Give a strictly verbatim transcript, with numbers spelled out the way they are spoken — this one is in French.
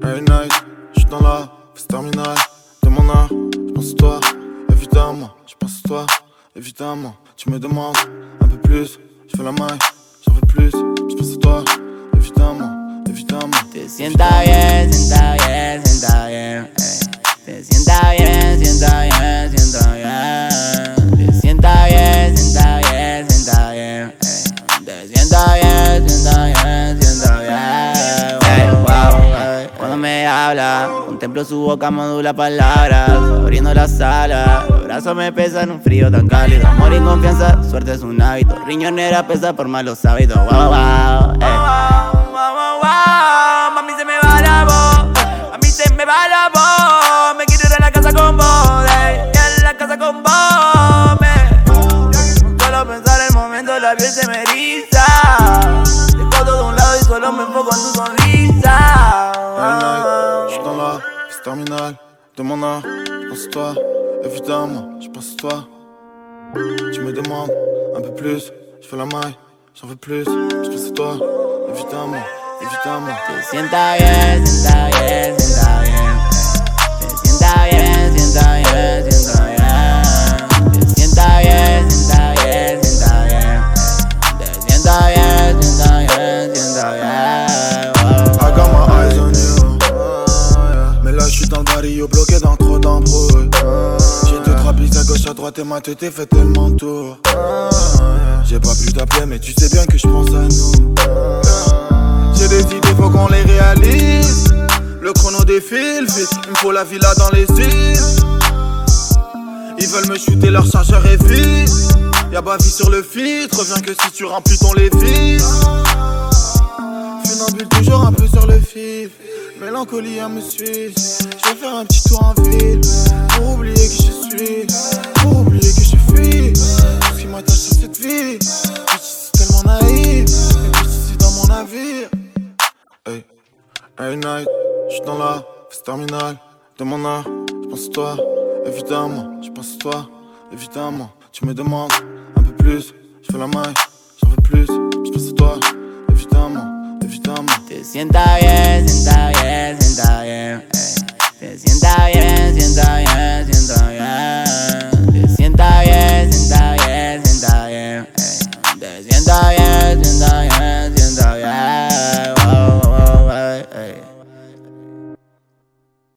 Every night, j'suis dans la phase terminale de mon art. J'pense à toi, évidemment. J'pense à toi, évidemment. Tu me demandes un peu plus, j'fais la maille, j'en veux plus. J'pense à toi, évidemment, évidemment. Te sienta bien, sienta bien, sienta bien. Te sienta bien, sienta bien, sienta bien. Te sienta bien, sienta bien, sienta bien. Te sienta bien, sienta bien, sienta bien. Hey, wow. Cuando me habla, contemplo su boca, modula palabras, abriendo la sala. Los brazos me pesan, un frío tan cálido. Amor y confianza, suerte es un hábito. Riñonera pesa por malos hábitos. Wow, wow, hey. Mami se me va la voz, a mí se me va la voz. Me quiero ir a la casa con vos, ey, y a la casa con vos, me. Solo pensar el momento, la piel se me eriza. Dejo todo de un lado y solo me enfoco en tu sonrisa. Every night, j'suis dans la phase terminale de mon art. J'pense à toi, évidemment, j'pense à toi. Tu me demandes un peu plus, j'fais la maille, j'en veux plus. J'pense à toi, évidemment. Évidemment. Te sienta bien, sienta bien, sienta bien. Te sienta bien, sienta bien, sienta bien. Te sienta bien, sienta bien, sienta bien. Te sienta bien, sienta bien, sienta bien. I got my eyes on you. Mais là j'suis dans le barrio, bloqué dans trop d'embrouilles. J'ai deux trois pistes à gauche à droite et ma tête est fait tellement tour. J'ai pas pu t'appeler mais tu sais bien que j'pense à nous. J'ai des idées, faut qu'on les réalise. Le chrono défile vite, il me faut la villa dans les îles. Ils veulent me shooter, leur chargeur est vide. Y'a pas vie sur le filtre, reviens que si tu remplis ton Lévis. Funambule toujours un peu sur le fil. Mélancolie à me suivre. Je vais faire un petit tour en ville pour oublier qui je suis, pour oublier que je fuis. Tout ce qui m'attache sur cette vie. Petit, c'est tellement naïf, mais petit, c'est dans mon navire. Hey, every night, j'suis dans la phase terminale de mon art. J'pense à toi, évidemment. J'pense à toi, évidemment. Tu me demandes un peu plus, j'fais la maille, j'en veux plus. J'pense à toi, évidemment, évidemment. Te sienta bien, sienta bien.